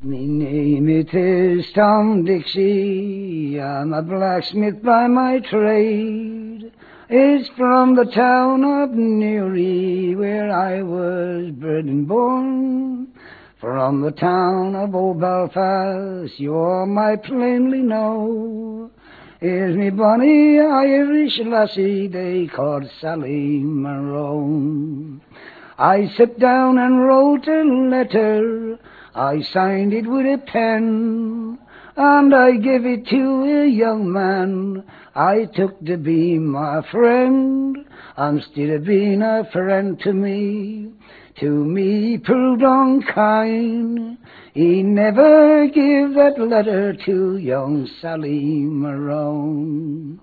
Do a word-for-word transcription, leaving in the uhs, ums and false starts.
Me name it is Tom Dixie, I'm a blacksmith by my trade. It's from the town of Newry, where I was bred and born. From the town of old Belfast, you all might plainly know, is me bonny Irish lassie they called Sally Marone. I sat down and wrote a letter, I signed it with a pen, and I gave it to a young man I took to be my friend. And still of being a friend to me, to me proved unkind. He never gave that letter to young Sally Marone.